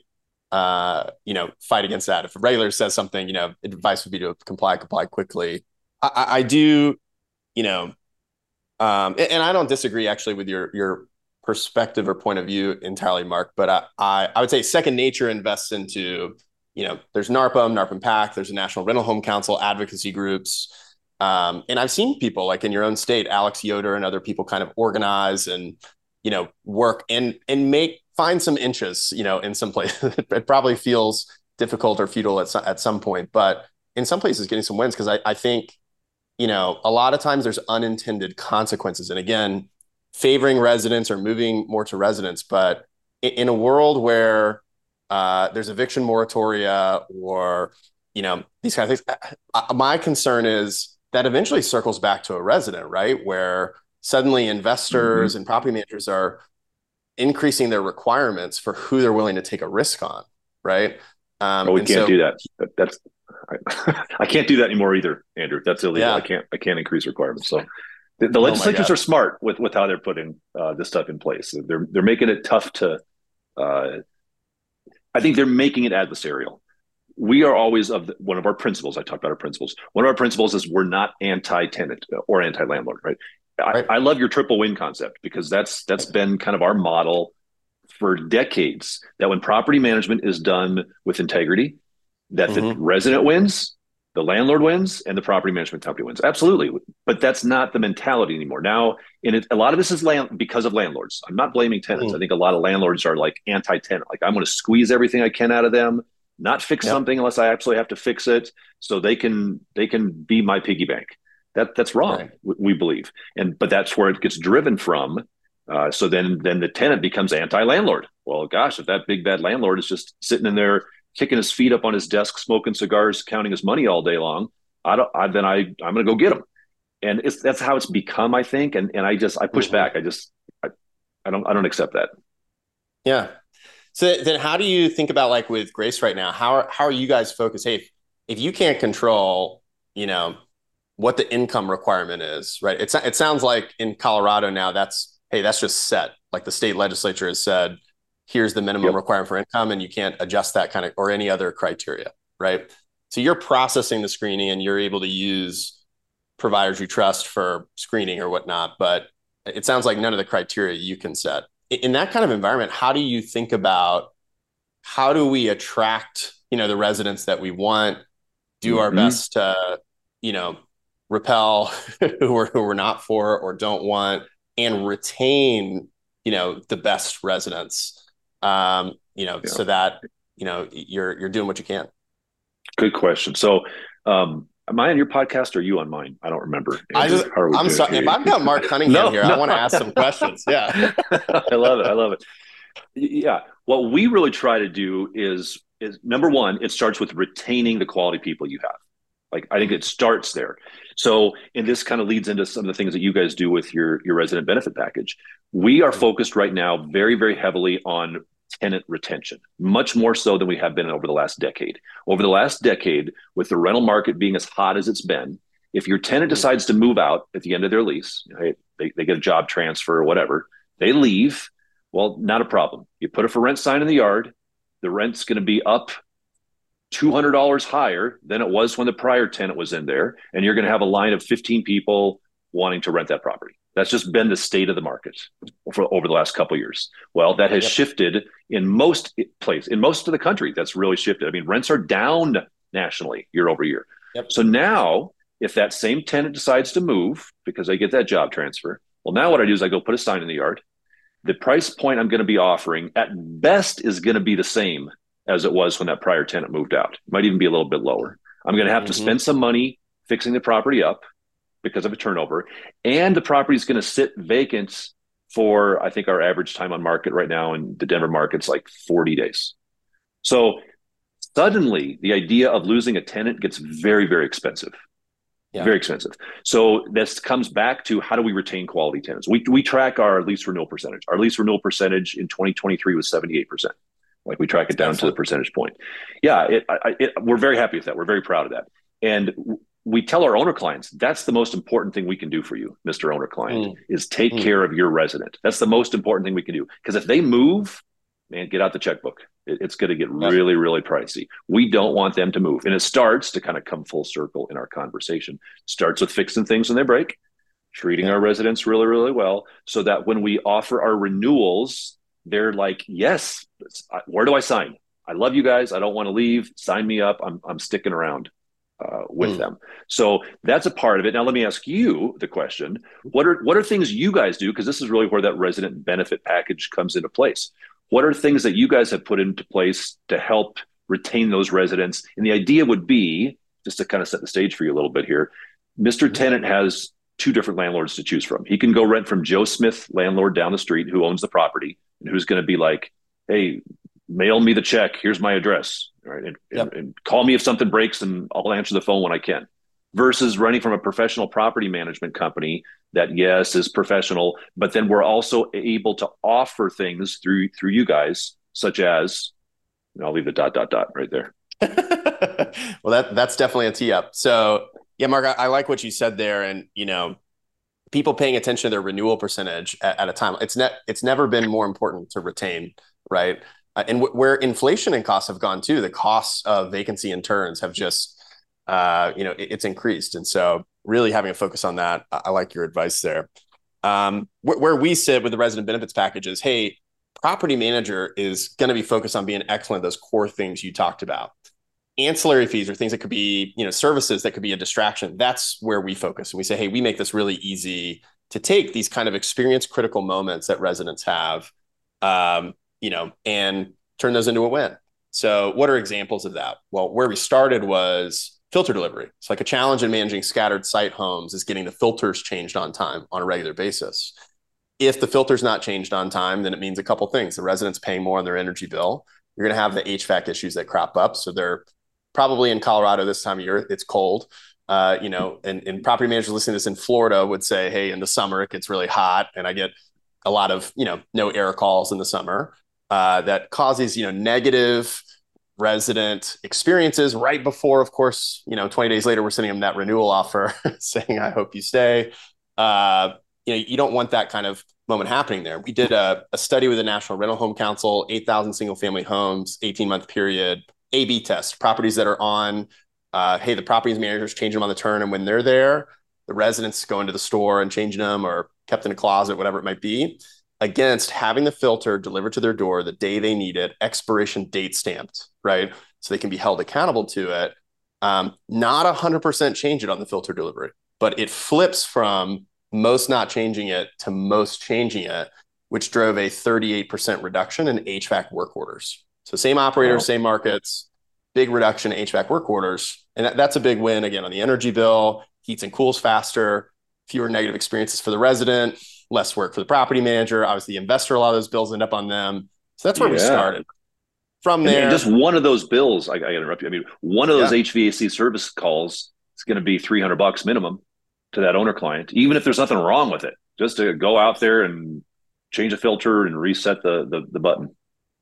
fight against that. If a regulator says something, advice would be to comply quickly. I do, and I don't disagree actually with your perspective or point of view entirely, Mark. But I would say Second Nature invests into, there's NARPM PAC, there's a National Rental Home Council, advocacy groups. And I've seen people like in your own state, Alex Yoder and other people kind of organize and, work and find some inches, in some places. It probably feels difficult or futile at some point, but in some places getting some wins. Cause I think, a lot of times there's unintended consequences. And again, favoring residents or moving more to residents, but in a world where there's eviction moratoria or, these kind of things, my concern is that eventually circles back to a resident, right? Where suddenly investors and property managers are increasing their requirements for who they're willing to take a risk on, right? We can't do that. I can't do that anymore either, Andrew. That's illegal. Yeah. I can't increase requirements. So the legislatures are smart with how they're putting this stuff in place. They're making it tough to. I think they're making it adversarial. We are always one of our principles. I talked about our principles. One of our principles is we're not anti-tenant or anti-landlord, right? I love your triple win concept, because that's been kind of our model for decades, that when property management is done with integrity, that the resident wins, the landlord wins, and the property management company wins. Absolutely. but that's not the mentality anymore. Now, a lot of this is because of landlords. I'm not blaming tenants. I think a lot of landlords are like anti-tenant. Like, I'm going to squeeze everything I can out of them, not fix something unless I absolutely have to fix it, so they can be my piggy bank. That's wrong. Right. We believe, but that's where it gets driven from. So then the tenant becomes anti-landlord. Well, gosh, if that big bad landlord is just sitting in there kicking his feet up on his desk, smoking cigars, counting his money all day long, I'm going to go get him. And that's how it's become, I think. And I push back. I don't accept that. Yeah. So then how do you think about, like, with Grace right now, how are you guys focused? Hey, if you can't control, what the income requirement is, right? It sounds like in Colorado now that's just set. Like, the state legislature has said, here's the minimum requirement for income, and you can't adjust that kind of, or any other criteria, right? So you're processing the screening and you're able to use providers you trust for screening or whatnot, but it sounds like none of the criteria you can set. In that kind of environment, how do you think about, how do we attract, the residents that we want, do our best to, repel who we're not for or don't want, and retain, the best residents, so that, you're doing what you can? Good question. So, am I on your podcast or are you on mine? I don't remember. I'm sorry. If I've got Mark Cunningham here, I want to ask some questions. Yeah. I love it. Yeah. What we really try to do is number one, it starts with retaining the quality people you have. Like, I think it starts there. So, and this kind of leads into some of the things that you guys do with your resident benefit package. We are focused right now very, very heavily on tenant retention, much more so than we have been over the last decade. Over the last decade, with the rental market being as hot as it's been, if your tenant decides to move out at the end of their lease, they get a job transfer or whatever, they leave, well, not a problem. You put a for rent sign in the yard, the rent's going to be up $200 higher than it was when the prior tenant was in there, and you're going to have a line of 15 people wanting to rent that property. That's just been the state of the market over the last couple of years. Well, that has shifted in most places, in most of the country. That's really shifted. I mean, rents are down nationally year over year. So now, if that same tenant decides to move because they get that job transfer, well, now what I do is I go put a sign in the yard. The price point I'm going to be offering at best is going to be the same as it was when that prior tenant moved out. It might even be a little bit lower. I'm going to have to spend some money fixing the property up because of a turnover, and the property is going to sit vacant for, I think our average time on market right now in the Denver market's like 40 days. So suddenly the idea of losing a tenant gets very, very expensive. Very expensive. So this comes back to, how do we retain quality tenants? We track our lease renewal percentage. Our lease renewal percentage in 2023 was 78%. Like, we track it down to the percentage point. Yeah, we're very happy with that. We're very proud of that. And we tell our owner clients, that's the most important thing we can do for you, Mr. Owner Client, is take care of your resident. That's the most important thing we can do. Because if they move, man, get out the checkbook. It's going to get really, really pricey. We don't want them to move. And it starts to kind of come full circle in our conversation. It starts with fixing things when they break, treating our residents really, really well, so that when we offer our renewals, they're like, yes, where do I sign? I love you guys. I don't want to leave. Sign me up. I'm sticking around with them. So that's a part of it. Now, let me ask you the question. What are things you guys do? Because this is really where that resident benefit package comes into place. What are things that you guys have put into place to help retain those residents? And the idea would be, just to kind of set the stage for you a little bit here, Mr. Tenant has two different landlords to choose from. He can go rent from Joe Smith, landlord down the street who owns the property, and who's going to be like, hey, mail me the check. Here's my address. Right? And call me if something breaks, and I'll answer the phone when I can. Versus renting from a professional property management company that, yes, is professional, but then we're also able to offer things through you guys, such as, I'll leave the ... right there. Well, that's definitely a tee up. So yeah, Mark, I like what you said there. And, people paying attention to their renewal percentage at a time, it's never been more important to retain, right? And where inflation and costs have gone too, the costs of vacancy and turns have just, it's increased. And so really having a focus on that, I like your advice there. Where we sit with the resident benefits package is, hey, property manager is going to be focused on being excellent at those core things you talked about. ancillary fees or things that could be, services that could be a distraction, that's where we focus. And we say, hey, we make this really easy to take these kind of experience critical moments that residents have, and turn those into a win. So what are examples of that? Well, where we started was filter delivery. It's like a challenge in managing scattered site homes is getting the filters changed on time on a regular basis. If the filter's not changed on time, then it means a couple things. The resident's paying more on their energy bill. You're going to have the HVAC issues that crop up. So they're probably in Colorado this time of year, it's cold. And property managers listening to this in Florida would say, hey, in the summer, it gets really hot and I get a lot of, no air calls in the summer. That causes, negative resident experiences right before, of course, 20 days later, we're sending them that renewal offer saying, I hope you stay. You don't want that kind of moment happening there. We did a study with the National Rental Home Council, 8,000 single family homes, 18-month period, A/B test, properties that are on, the property manager's changing them on the turn. And when they're there, the residents go into the store and changing them or kept in a closet, whatever it might be, against having the filter delivered to their door the day they need it, expiration date stamped, right? So they can be held accountable to it. Not 100% change it on the filter delivery, but it flips from most not changing it to most changing it, which drove a 38% reduction in HVAC work orders. So same operators, wow. Same markets, big reduction in HVAC work orders. And that's a big win, again, on the energy bill, heats and cools faster, fewer negative experiences for the resident, less work for the property manager. Obviously, the investor, a lot of those bills end up on them. So that's where we started. From there. And just one of those bills, I got to interrupt you. I mean, one of those HVAC service calls is going to be $300 minimum to that owner client, even if there's nothing wrong with it, just to go out there and change a filter and reset the button.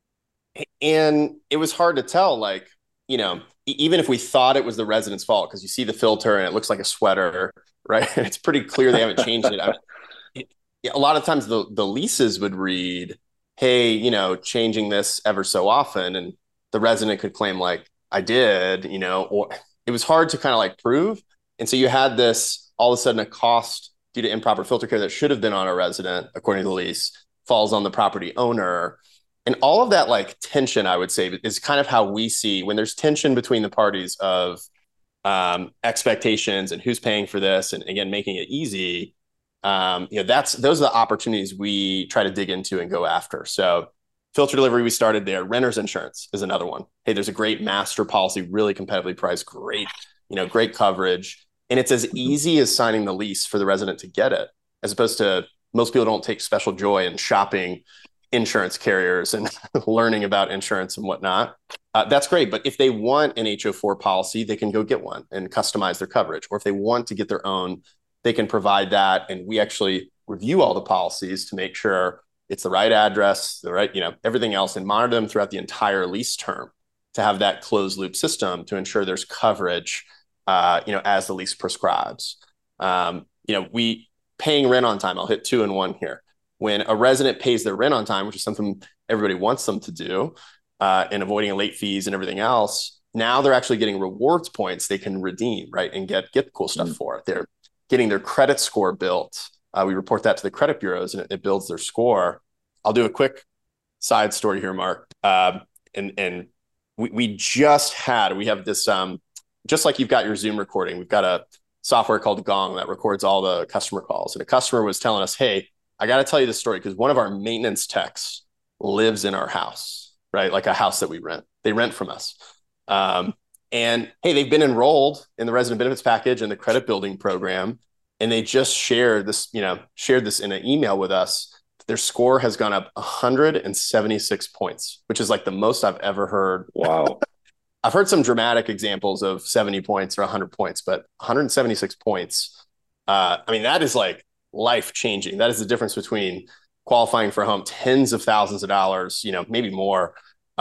And it was hard to tell, even if we thought it was the resident's fault, because you see the filter and it looks like a sweater, right? It's pretty clear they haven't changed it. A lot of times the leases would read, hey, changing this ever so often. And the resident could claim I did, or it was hard to kind of prove. And so you had this, all of a sudden a cost due to improper filter care that should have been on a resident, according to the lease, falls on the property owner. And all of that tension, I would say, is kind of how we see when there's tension between the parties of expectations and who's paying for this. And again, making it easy. Those are the opportunities we try to dig into and go after. So filter delivery, we started there. Renter's insurance is another one. Hey, there's a great master policy, really competitively priced, great coverage. And it's as easy as signing the lease for the resident to get it, as opposed to most people don't take special joy in shopping insurance carriers and learning about insurance and whatnot. That's great. But if they want an HO4 policy, they can go get one and customize their coverage. Or if they want to get their own, they can provide that. And we actually review all the policies to make sure it's the right address, the right, everything else, and monitor them throughout the entire lease term to have that closed loop system to ensure there's coverage, as the lease prescribes. We paying rent on time. I'll hit 2 in 1 here. When a resident pays their rent on time, which is something everybody wants them to do, and avoiding late fees and everything else, now they're actually getting rewards points they can redeem, right, and get cool stuff for it. They're getting their credit score built. We report that to the credit bureaus, and it builds their score. I'll do a quick side story here, Mark. And we have this, just like you've got your Zoom recording, we've got a software called Gong that records all the customer calls. And a customer was telling us, hey, I got to tell you this story because one of our maintenance techs lives in our house, right? Like a house that we rent. They rent from us. And hey, they've been enrolled in the resident benefits package and the credit building program. And they just shared this in an email with us. Their score has gone up 176 points, which is the most I've ever heard. Wow. I've heard some dramatic examples of 70 points or 100 points, but 176 points. That is life-changing. That is the difference between qualifying for a home, tens of thousands of dollars, maybe more,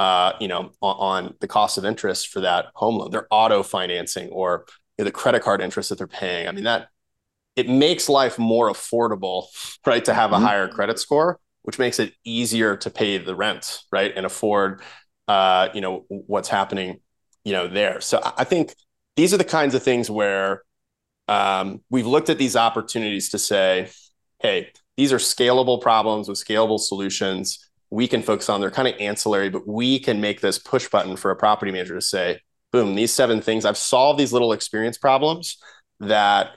on the cost of interest for that home loan. They're auto financing or the credit card interest that they're paying. It makes life more affordable, right, to have a higher credit score, which makes it easier to pay the rent, right, and afford, what's happening, there. So I think these are the kinds of things where we've looked at these opportunities to say, hey, these are scalable problems with scalable solutions we can focus on. They're kind of ancillary, but we can make this push button for a property manager to say, boom, these 7 things, I've solved these little experience problems that,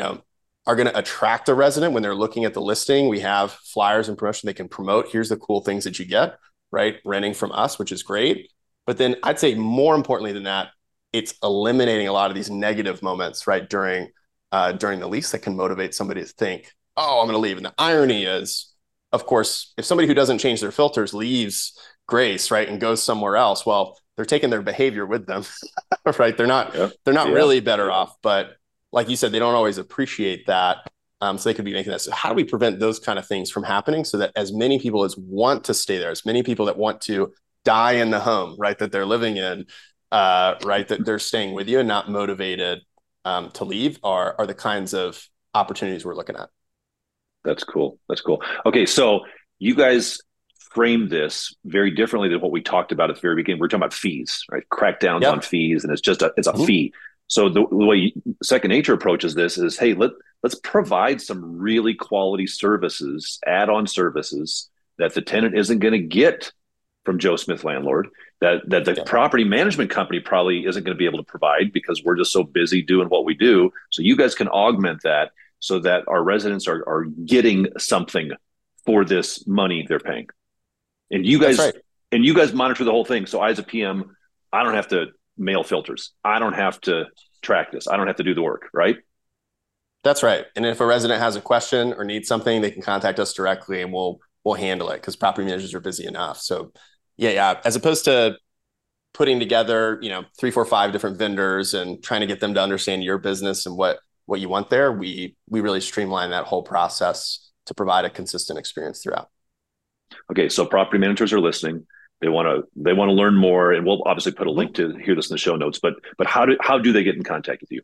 are going to attract a resident when they're looking at the listing. We have flyers and promotion they can promote. Here's the cool things that you get, right? Renting from us, which is great. But then I'd say more importantly than that, it's eliminating a lot of these negative moments, right? During the lease that can motivate somebody to think, oh, I'm going to leave. And the irony is, of course, if somebody who doesn't change their filters leaves Grace, right, and goes somewhere else, well, they're taking their behavior with them, right? They're not really better off, but like you said, they don't always appreciate that. So they could be making that. So how do we prevent those kind of things from happening so that as many people as want to stay there, as many people that want to die in the home, right, that they're living in, right, that they're staying with you and not motivated to leave are the kinds of opportunities we're looking at. That's cool. Okay, so you guys framed this very differently than what we talked about at the very beginning. We're talking about fees, right? Crackdowns on fees, and it's a fee. So the way Second Nature approaches this is, hey, let's provide some really quality services, add-on services that the tenant isn't going to get from Joe Smith Landlord, that the property management company probably isn't going to be able to provide because we're just so busy doing what we do. So you guys can augment that so that our residents are getting something for this money they're paying. And you guys monitor the whole thing. So I, as a PM, I don't have to mail filters. I don't have to track this. I don't have to do the work, right? That's right. And if a resident has a question or needs something, they can contact us directly and we'll handle it because property managers are busy enough. So yeah. As opposed to putting together, 3, 4, 5 different vendors and trying to get them to understand your business and what you want there, we really streamline that whole process to provide a consistent experience throughout. Okay. So property managers are listening. They want to learn more, and we'll obviously put a link to hear this in the show notes. But how do they get in contact with you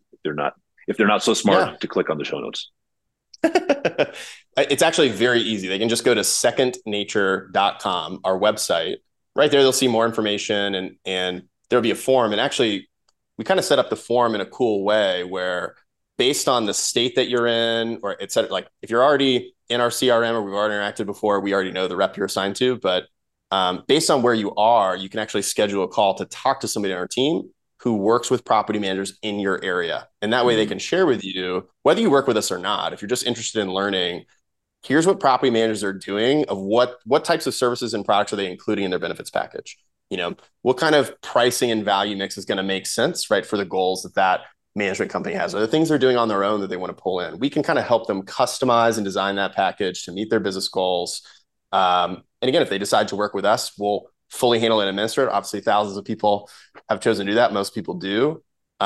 if they're not so smart to click on the show notes? It's actually very easy. They can just go to secondnature.com, our website. Right there, they'll see more information, and there'll be a form. And actually, we kind of set up the form in a cool way where, based on the state that you're in, or et cetera, like if you're already in our CRM or we've already interacted before, we already know the rep you're assigned to. But based on where you are, you can actually schedule a call to talk to somebody on our team who works with property managers in your area. And that way they can share with you, whether you work with us or not, if you're just interested in learning, here's what property managers are doing, of what types of services and products are they including in their benefits package? What kind of pricing and value mix is going to make sense, right, for the goals that management company has, or the things they're doing on their own that they want to pull in. We can kind of help them customize and design that package to meet their business goals. And again, if they decide to work with us, we'll fully handle and administer it. Obviously, thousands of people have chosen to do that. Most people do.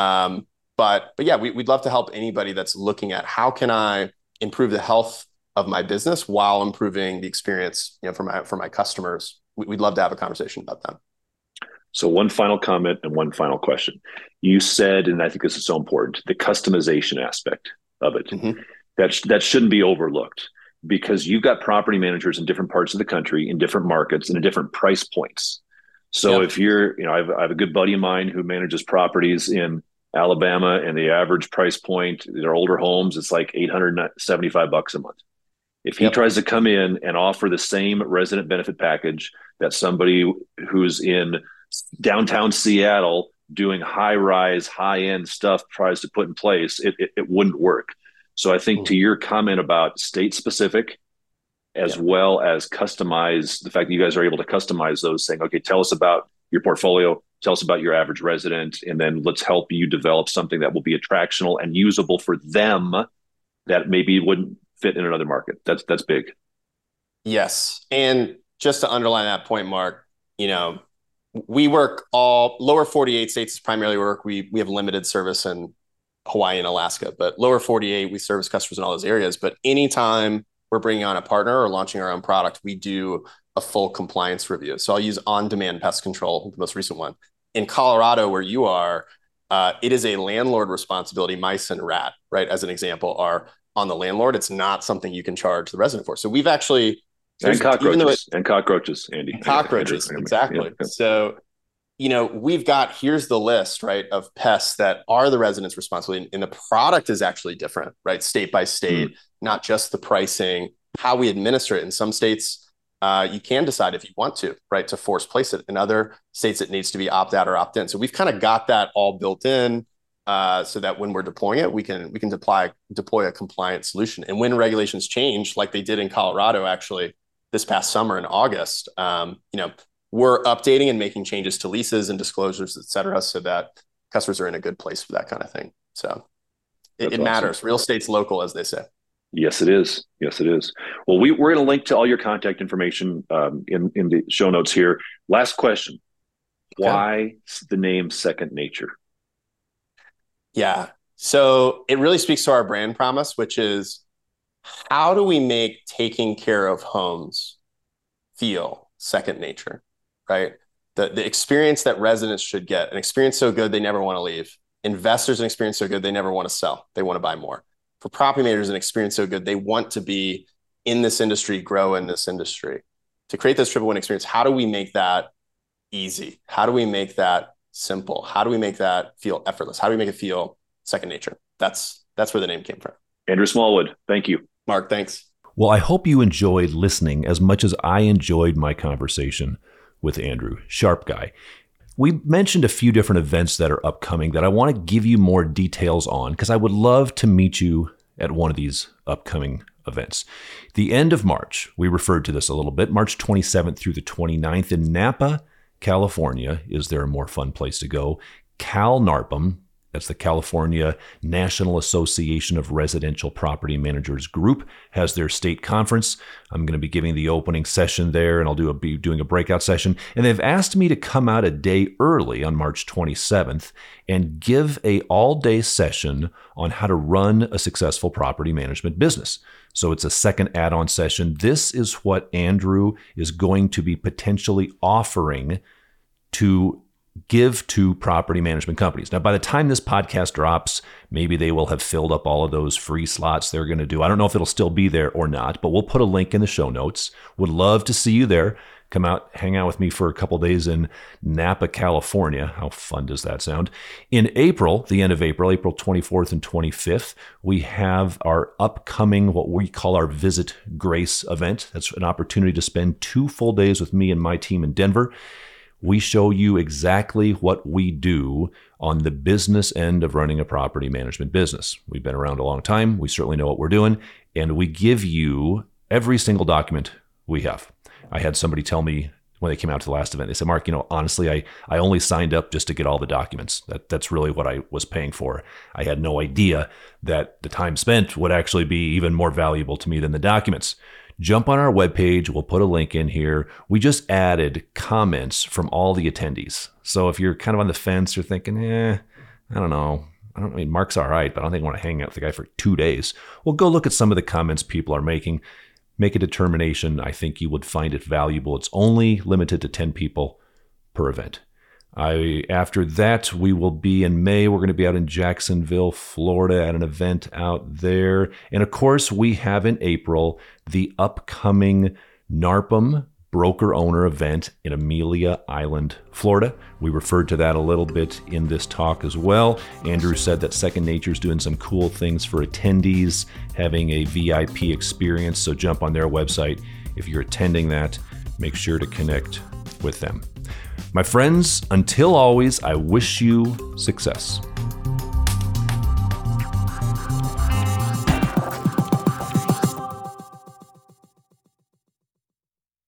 But yeah, we'd love to help anybody that's looking at how can I improve the health of my business while improving the experience, for my customers. We'd love to have a conversation about that. So one final comment and one final question. You said, and I think this is so important, the customization aspect of it. That shouldn't be overlooked, because you've got property managers in different parts of the country, in different markets, and at different price points. So if you're, I have a good buddy of mine who manages properties in Alabama, and the average price point, they're older homes, it's like $875 a month. If he tries to come in and offer the same resident benefit package that somebody who's in downtown Seattle doing high-rise, high-end stuff tries to put in place, it wouldn't work. So I think to your comment about state-specific, as well as customize, the fact that you guys are able to customize those, saying, okay, tell us about your portfolio, tell us about your average resident, and then let's help you develop something that will be attractional and usable for them that maybe wouldn't fit in another market. That's big. Yes. And just to underline that point, Mark, we work all lower 48 states primarily work. We have limited service in Hawaii and Alaska, but lower 48, we service customers in all those areas. But anytime we're bringing on a partner or launching our own product, we do a full compliance review. So I'll use on-demand pest control, the most recent one. In Colorado, where you are, it is a landlord responsibility. Mice and rat, right, as an example, are on the landlord. It's not something you can charge the resident for. So we've actually... And cockroaches, Andy. Cockroaches, exactly. Yeah. So, we've got, here's the list, right, of pests that are the resident's responsibility. And the product is actually different, right, state by state, not just the pricing, how we administer it. In some states, you can decide if you want to, right, to force place it. In other states, it needs to be opt out or opt in. So we've kind of got that all built in so that when we're deploying it, we can deploy a compliant solution. And when regulations change, like they did in Colorado, actually this past summer in August, we're updating and making changes to leases and disclosures, et cetera, so that customers are in a good place for that kind of thing. So it matters. Real estate's local, as they say. Yes, it is. Yes, it is. Well, we're going to link to all your contact information in the show notes here. Last question. Okay. Why the name Second Nature? Yeah. So it really speaks to our brand promise, which is how do we make taking care of homes feel second nature, right? The experience that residents should get, an experience so good they never want to leave. Investors, an experience so good they never want to sell. They want to buy more. For property managers, an experience so good they want to be in this industry, grow in this industry. To create this triple win experience, how do we make that easy? How do we make that simple? How do we make that feel effortless? How do we make it feel second nature? That's where the name came from. Andrew Smallwood, thank you. Mark, thanks. Well, I hope you enjoyed listening as much as I enjoyed my conversation with Andrew. Sharp guy. We mentioned a few different events that are upcoming that I want to give you more details on because I would love to meet you at one of these upcoming events. The end of March, we referred to this a little bit, March 27th through the 29th in Napa, California. Is there a more fun place to go? CalNARPM, that's the California National Association of Residential Property Managers Group, has their state conference. I'm going to be giving the opening session there, and I'll be doing a breakout session. And they've asked me to come out a day early on March 27th and give a all-day session on how to run a successful property management business. So it's a second add-on session. This is what Andrew is going to be potentially offering to give to property management companies. Now, by the time this podcast drops, maybe they will have filled up all of those free slots they're going to do. I don't know if it'll still be there or not, but we'll put a link in the show notes. Would love to see you there. Come out, hang out with me for a couple days in Napa, California. How fun does that sound? In April, the end of April, April 24th and 25th, we have our upcoming, what we call our Visit Grace event. That's an opportunity to spend 2 full days with me and my team in Denver. We show you exactly what we do on the business end of running a property management business. We've been around a long time. We certainly know what we're doing. And we give you every single document we have. I had somebody tell me when they came out to the last event, they said, Mark, honestly, I only signed up just to get all the documents. That's really what I was paying for. I had no idea that the time spent would actually be even more valuable to me than the documents. Jump on our webpage. We'll put a link in here. We just added comments from all the attendees. So if you're kind of on the fence, you're thinking, I don't know. Mark's all right, but I don't think I want to hang out with the guy for 2 days. Well, go look at some of the comments people are making. Make a determination. I think you would find it valuable. It's only limited to 10 people per event. After that, we will be in May. We're going to be out in Jacksonville, Florida at an event out there. And of course, we have in April the upcoming NARPM broker owner event in Amelia Island, Florida. We referred to that a little bit in this talk as well. Andrew said that Second Nature is doing some cool things for attendees, having a VIP experience. So jump on their website. If you're attending that, make sure to connect with them. My friends, until always, I wish you success.